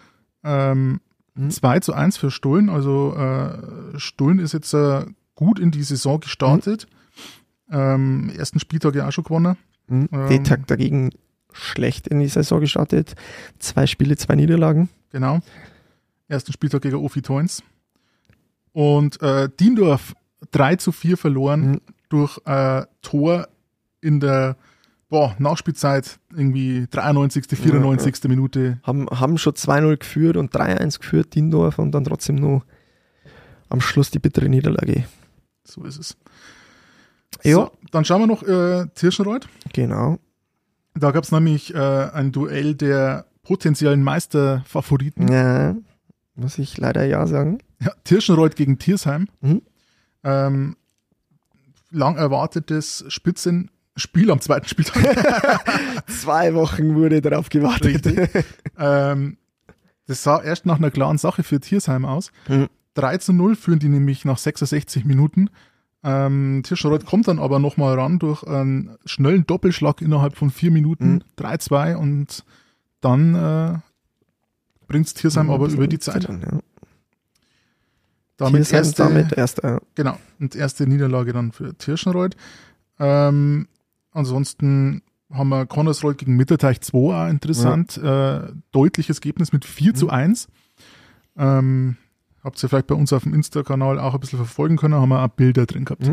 2-1 für Stullen. Also Stullen ist jetzt gut in die Saison gestartet. Ersten Spieltag ja auch schon gewonnen. D-Tag dagegen schlecht in die Saison gestartet. 2 Spiele, 2 Niederlagen. Genau. Ersten Spieltag gegen Ofi Toins. Und Diendorf 3-4 verloren durch Tor in der Nachspielzeit irgendwie 93., 94. Minute. Haben schon 2-0 geführt und 3-1 geführt, Dindorf, und dann trotzdem nur am Schluss die bittere Niederlage. So ist es. Ja. So, dann schauen wir noch Tirschenreuth. Genau. Da gab es nämlich ein Duell der potenziellen Meisterfavoriten. Ja, muss ich leider ja sagen. Ja, Tirschenreuth gegen Thiersheim. Mhm. Lang erwartetes Spitzenspiel am zweiten Spieltag. 2 Wochen wurde darauf gewartet. Richtig. Das sah erst nach einer klaren Sache für Thiersheim aus. Mhm. 3-0 führen die nämlich nach 66 Minuten. Tirschenreuth kommt dann aber nochmal ran durch einen schnellen Doppelschlag innerhalb von 4 Minuten, 3-2, und dann bringt es Thiersheim aber über die Zeit. Ja. Damit erste. Ja. Genau, und erste Niederlage dann für Tirschenreuth. Ansonsten haben wir Connersreuth gegen Mitterteich 2, auch interessant. Deutliches Ergebnis mit 4-1. Habt ihr vielleicht bei uns auf dem Insta-Kanal auch ein bisschen verfolgen können, haben wir auch Bilder drin gehabt.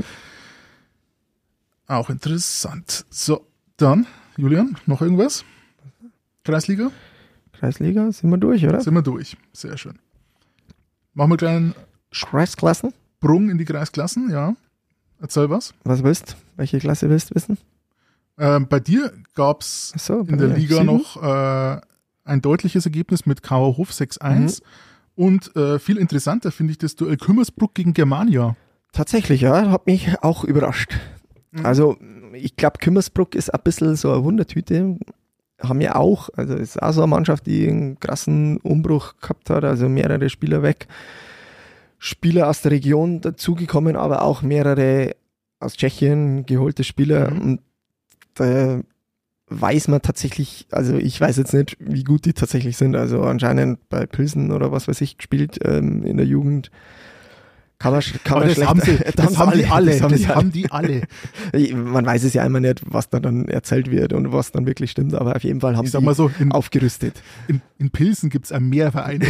Auch interessant. So, dann, Julian, noch irgendwas? Kreisliga? Kreisliga, sind wir durch, oder? Sind wir durch. Sehr schön. Machen wir einen kleinen Kreisklassen? Sprung in die Kreisklassen, ja. Erzähl was. Was willst? Welche Klasse willst du wissen? Bei dir gab es in der Liga 7? noch ein deutliches Ergebnis mit Kauerhof 6-1. Und viel interessanter finde ich das Duell Kümmersbruck gegen Germania. Tatsächlich, ja, hat mich auch überrascht. Also, ich glaube, Kümmersbruck ist ein bisschen so eine Wundertüte. Haben ja auch, also ist auch so eine Mannschaft, die einen krassen Umbruch gehabt hat, also mehrere Spieler weg. Spieler aus der Region dazugekommen, aber auch mehrere aus Tschechien geholte Spieler. Und da weiß man tatsächlich, also ich weiß jetzt nicht, wie gut die tatsächlich sind. Also anscheinend bei Pilsen oder was weiß ich gespielt in der Jugend. Kann man schlecht. Das haben die alle. Man weiß es ja immer nicht, was da dann erzählt wird und was dann wirklich stimmt, aber auf jeden Fall haben sie so, aufgerüstet. In Pilsen gibt es mehr Vereine.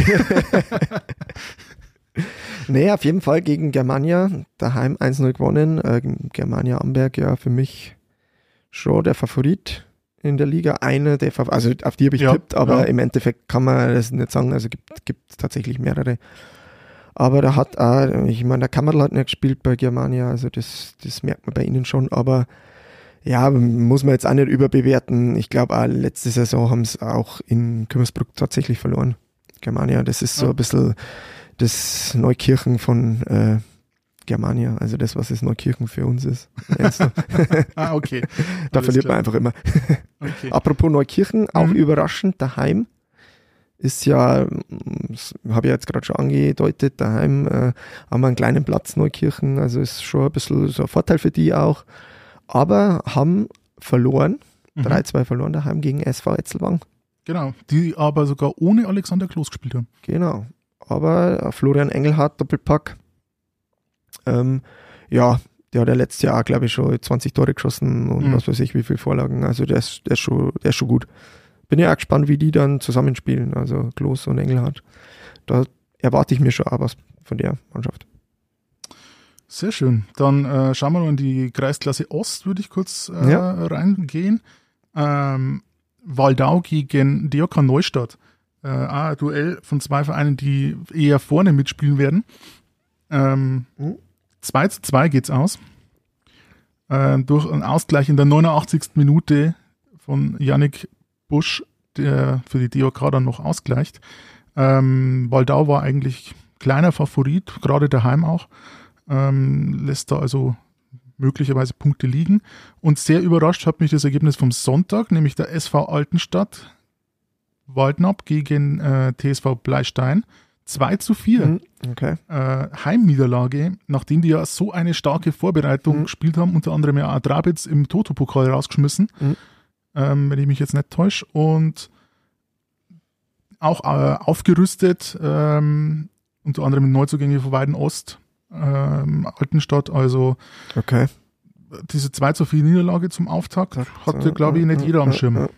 Nee, auf jeden Fall gegen Germania, daheim 1-0 gewonnen. Germania Amberg, ja, für mich schon der Favorit in der Liga. Einer der also auf die habe ich getippt, aber im Endeffekt kann man das nicht sagen. Also gibt tatsächlich mehrere. Aber da hat auch, ich meine, der Kammerl hat nicht gespielt bei Germania, also das merkt man bei ihnen schon. Aber ja, muss man jetzt auch nicht überbewerten. Ich glaube, auch letzte Saison haben es auch in Kümmersbruck tatsächlich verloren. Germania, das ist so ein bisschen das Neukirchen von Germania, also das, was das Neukirchen für uns ist. Okay. Da verliert man einfach immer. Okay. Apropos Neukirchen, auch überraschend, daheim ist ja, habe ich jetzt gerade schon angedeutet, daheim haben wir einen kleinen Platz, Neukirchen, also ist schon ein bisschen so ein Vorteil für die auch, aber haben verloren, 3-2 verloren daheim gegen SV Etzelwang. Genau, die aber sogar ohne Alexander Kloß gespielt haben. Genau, aber Florian Engelhardt, Doppelpack, ja, der hat ja letztes Jahr, glaube ich, schon 20 Tore geschossen und was weiß ich, wie viele Vorlagen, also der ist schon gut. Bin ja auch gespannt, wie die dann zusammenspielen, also Kloß und Engelhardt. Da erwarte ich mir schon auch was von der Mannschaft. Sehr schön. Dann schauen wir noch in die Kreisklasse Ost, würde ich kurz reingehen. Waldau gegen DJK Neustadt. Ein Duell von 2 Vereinen, die eher vorne mitspielen werden. 2-2 geht's aus. Durch einen Ausgleich in der 89. Minute von Yannick Busch, der für die DJK dann noch ausgleicht. Waldau war eigentlich kleiner Favorit, gerade daheim auch. Lässt da also möglicherweise Punkte liegen. Und sehr überrascht hat mich das Ergebnis vom Sonntag, nämlich der SV Altenstadt Waldnab gegen TSV Bleistein. 2-4. Okay. Heimniederlage, nachdem die ja so eine starke Vorbereitung gespielt haben, unter anderem ja auch Drabitz im Toto-Pokal rausgeschmissen, wenn ich mich jetzt nicht täusche. Und auch aufgerüstet, unter anderem Neuzugänge von Weiden Ost, Altenstadt, also diese 2-4 Niederlage zum Auftakt hatte, glaube ich, nicht jeder am Schirm.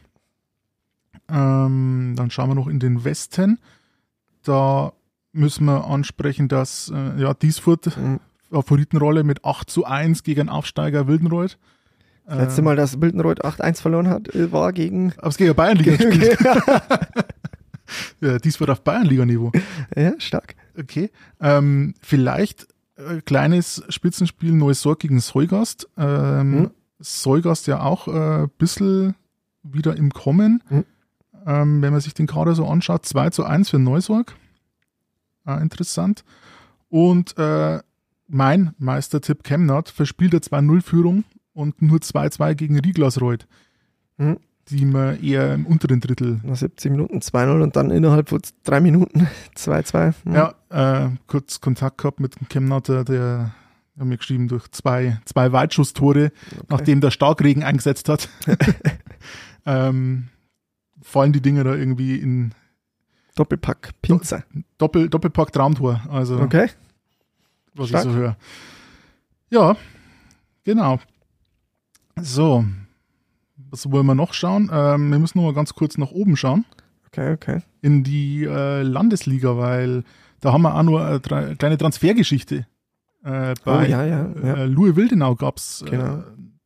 Dann schauen wir noch in den Westen. Da müssen wir ansprechen, dass Diesfurt Favoritenrolle mit 8-1 gegen Aufsteiger Wildenreuth. Das letzte Mal, dass Wildenreuth 8-1 verloren hat, war gegen... Aber es gegen Bayernliga gespielt. Ja, dies wird auf Bayernliga-Niveau. Ja, stark. Okay. Vielleicht kleines Spitzenspiel Neusorg gegen Seugast. Seugast ja auch ein bisschen wieder im Kommen. Wenn man sich den Kader so anschaut, 2-1 für Neusorg. Interessant. Und mein Meistertipp Chemnat verspielt eine 2-0-Führung und nur 2-2 gegen Riglasreuth, die man eher im unteren Drittel. Nach 70 Minuten 2-0 und dann innerhalb von 3 Minuten 2-2. Ja, kurz Kontakt gehabt mit dem Chemnater, der hat mir geschrieben, durch zwei Weitschusstore, nachdem der Starkregen eingesetzt hat, fallen die Dinge da irgendwie in Doppelpack Pinzer. Doppelpack Traumtor. Also, Okay. was Stark. ich so höre. Ja, genau. So, was wollen wir noch schauen? Wir müssen noch mal ganz kurz nach oben schauen, Okay. in die Landesliga, weil da haben wir auch nur eine kleine Transfergeschichte. Bei ja. Louis Wildenau gab es Genau.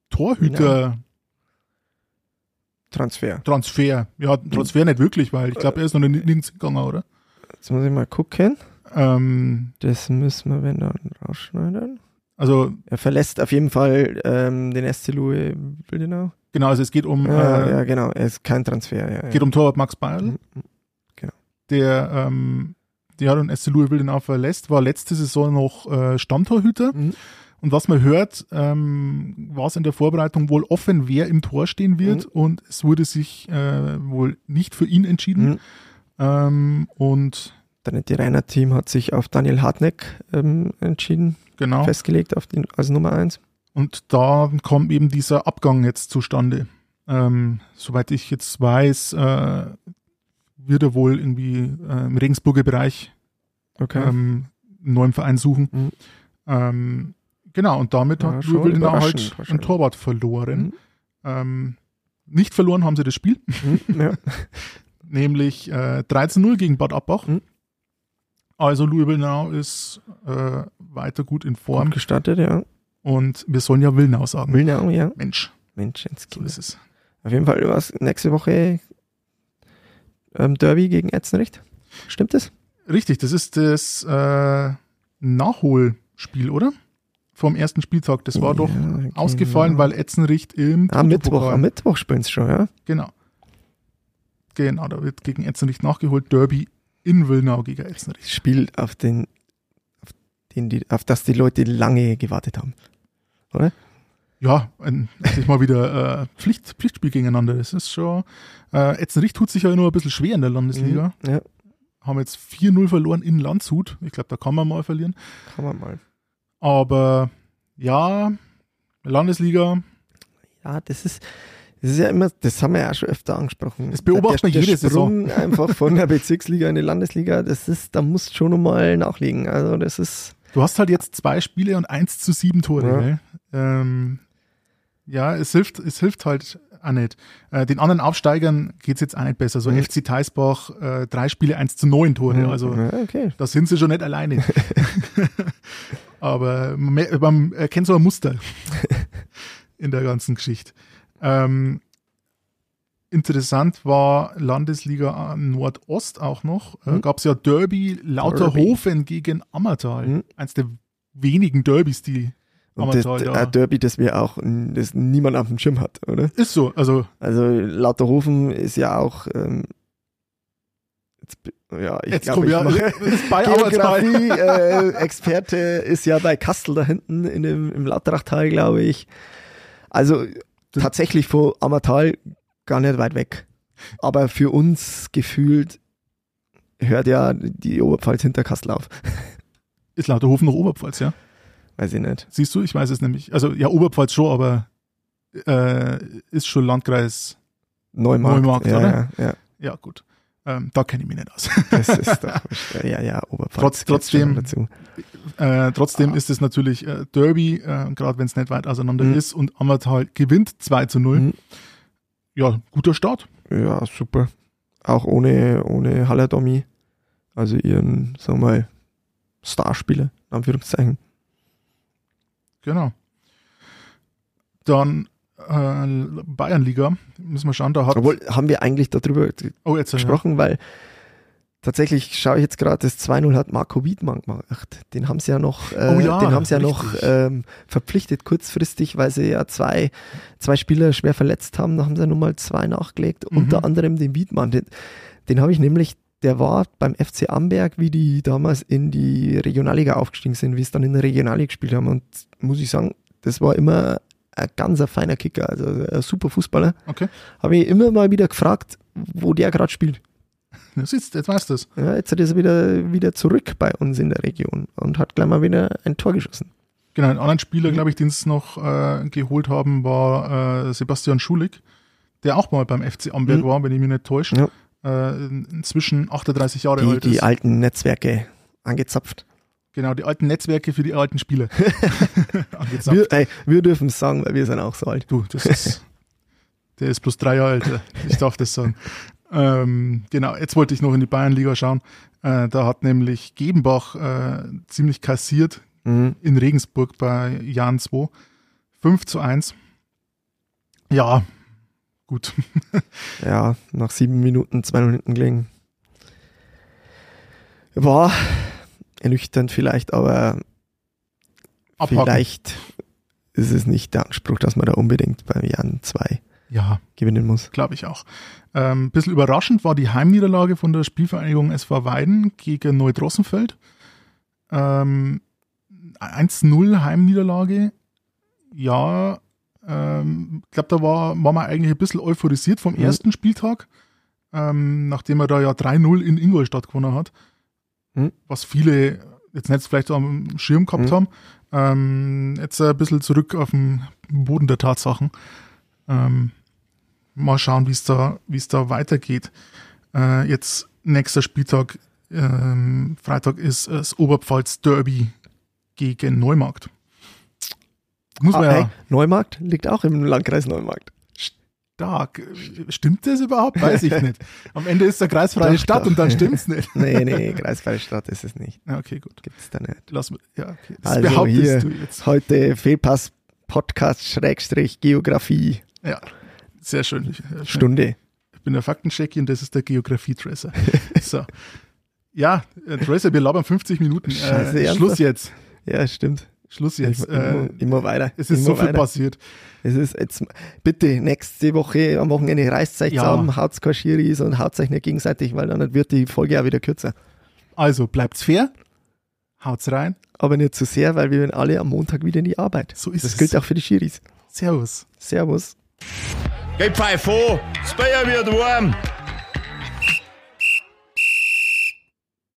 Torhüter-Transfer. Ja, Transfer nicht wirklich, weil ich glaube, er ist noch nirgends gegangen, oder? Jetzt muss ich mal gucken. Das müssen wir, wenn dann, rausschneiden. Also, Er verlässt auf jeden Fall den SC Louis Wildenau. genau, also es geht um, Ja, genau. Er ist kein Transfer. Ja. geht um Torwart Max Bayerl, Genau. der den SC Louis Wildenau verlässt, war letzte Saison noch Stammtorhüter. Und was man hört, war es in der Vorbereitung wohl offen, wer im Tor stehen wird. Und es wurde sich wohl nicht für ihn entschieden. Und Dann die Rainer-Team hat sich auf Daniel Hartneck entschieden, genau. festgelegt als Nummer 1. Und da kommt eben dieser Abgang jetzt zustande. Soweit ich jetzt weiß, wird er wohl irgendwie im Regensburger Bereich einen neuen Verein suchen. Genau, und damit hat schon Louis Wildenau halt überraschend. einen Torwart verloren. Nicht verloren haben sie das Spiel, Ja. nämlich 13-0 gegen Bad Abbach. Also Louis Wildenau ist weiter gut in Form. Gut gestartet, ja. Und wir sollen ja Wildenau sagen. Wildenau, ja. Mensch, Menschenskind. so ist es. Auf jeden Fall was nächste Woche Derby gegen Etzenricht. Stimmt das? Richtig, das ist das Nachholspiel, oder? Vom ersten Spieltag. Das war doch ausgefallen, weil Etzenricht im Am Toto-Pokal- Mittwoch spielen sie schon, ja. Genau, da wird gegen Etzenricht nachgeholt. Derby in Wildenau gegen Etzenricht. Spiel, auf das die Leute lange gewartet haben. Oder? Ja, endlich mal wieder Pflichtspiel gegeneinander. Das ist schon. Etzenricht tut sich ja nur ein bisschen schwer in der Landesliga. Ja, Haben jetzt 4-0 verloren in Landshut. Ich glaube, da kann man mal verlieren. kann man mal. Aber ja, Landesliga. Ja, das ist ja immer, das haben wir ja schon öfter angesprochen. Das beobachten wir jede Sprung einfach von der Bezirksliga in die Landesliga, da musst du schon nochmal nachlegen. Also das ist. Du hast halt jetzt 2 Spiele und 1-7 Tore. Ja. Gell? Ja, es hilft halt auch nicht. Den anderen Aufsteigern geht es jetzt auch nicht besser. So FC Theisbach, 3 Spiele, 1-9 Tore. Also Ja, okay. da sind sie schon nicht alleine. Aber man erkennt so ein Muster in der ganzen Geschichte. Interessant war Landesliga Nordost auch noch. Gab es ja Derby Lauterhofen gegen Ammertal. Eins der wenigen Derbys, die Und das ein Derby, das niemand auf dem Schirm hat, oder? Ist so. Also Lauterhofen ist ja auch Geografie-Experte ist ja bei Kastel da hinten im Lauterachtal, glaube ich. Also tatsächlich von Ammertal gar nicht weit weg. Aber für uns gefühlt hört ja die Oberpfalz hinter Kastel auf. Ist Lauterhofen noch Oberpfalz, ja? Weiß ich nicht. Siehst du, ich weiß es nämlich. Also ja, Oberpfalz schon, aber ist schon Landkreis Neumarkt, oder? Ja. Ja, gut. Da kenne ich mich nicht aus. Das ist doch, ja, Oberpfalz. Trotzdem dazu. Ist es natürlich Derby, gerade wenn es nicht weit auseinander ist, und Ammertal gewinnt 2-0. Ja, guter Start. Ja, super. Auch ohne Halladomi. Also ihren, sagen wir mal, Starspieler, in Anführungszeichen. Genau. Dann Bayernliga. Müssen wir schauen, da hat... Obwohl, haben wir eigentlich darüber gesprochen, weil tatsächlich schaue ich jetzt gerade, das 2-0 hat Marco Wiedmann gemacht. Den haben sie ja noch, verpflichtet kurzfristig, weil sie ja zwei Spieler schwer verletzt haben. Da haben sie nochmal 2 nachgelegt, unter anderem den Wiedmann. Den habe ich nämlich, der war beim FC Amberg, wie die damals in die Regionalliga aufgestiegen sind, wie es dann in der Regionalliga gespielt haben. Und muss ich sagen, das war immer ein ganz feiner Kicker, also ein super Fußballer. Okay. Habe ich immer mal wieder gefragt, wo der gerade spielt. Jetzt weißt du es. Ja, jetzt ist er wieder zurück bei uns in der Region und hat gleich mal wieder ein Tor geschossen. Genau, ein anderen Spieler, glaube ich, den sie noch geholt haben, war Sebastian Schulig, der auch mal beim FC Amberg war, wenn ich mich nicht täusche. Ja. Inzwischen 38 Jahre alt ist. Die alten Netzwerke angezapft. Genau, die alten Netzwerke für die alten Spieler. Angezapft. Wir dürfen es sagen, weil wir sind auch so alt. Du, der ist bloß 3 Jahre älter. Ich darf das sagen. Genau, jetzt wollte ich noch in die Bayernliga schauen. Da hat nämlich Gebenbach ziemlich kassiert in Regensburg bei Jan 2. 5-1. Ja, gut. Ja, nach 7 Minuten 2-0 hinten gelegen. War ernüchternd vielleicht, aber Abhaken. Vielleicht ist es nicht der Anspruch, dass man da unbedingt bei Jan 2 gewinnen muss. Glaube ich auch. Ein bisschen überraschend war die Heimniederlage von der Spielvereinigung SV Weiden gegen Neudrossenfeld. 1-0 Heimniederlage. Ja, ich glaube, da war man eigentlich ein bisschen euphorisiert vom ersten Spieltag, nachdem er da ja 3-0 in Ingolstadt gewonnen hat, was viele jetzt nicht vielleicht am Schirm gehabt haben. Jetzt ein bisschen zurück auf den Boden der Tatsachen. Mal schauen, wie es da weitergeht. Jetzt nächster Spieltag, Freitag ist das Oberpfalz Derby gegen Neumarkt. Muss man Neumarkt liegt auch im Landkreis Neumarkt. Stark. Stimmt das überhaupt? Weiß ich nicht. Am Ende ist der kreisfreie Stadt und dann stimmt's nicht. Nee, kreisfreie Stadt ist es nicht. Ja, okay, gut. Gibt's da nicht. Okay. Das also behauptest hier du jetzt. Heute Fehlpass Podcast Geografie. Ja, sehr schön. Stunde. Ich bin der Faktenchecki und das ist der Geografie-Tracer. So. Ja, Tracer, wir labern 50 Minuten. Scheiße, Schluss jetzt. Ja, stimmt. Schluss jetzt. Immer weiter. Es ist so viel passiert. Es ist jetzt, bitte, nächste Woche am Wochenende reißt euch zusammen, haut's keine Schiris und haut's euch nicht gegenseitig, weil dann wird die Folge auch wieder kürzer. Also, bleibt's fair, haut's rein. Aber nicht zu sehr, weil wir werden alle am Montag wieder in die Arbeit. So ist es. Das gilt auch für die Schiris. Servus. Servus. Geh Pfeif vor, das Bier wird warm.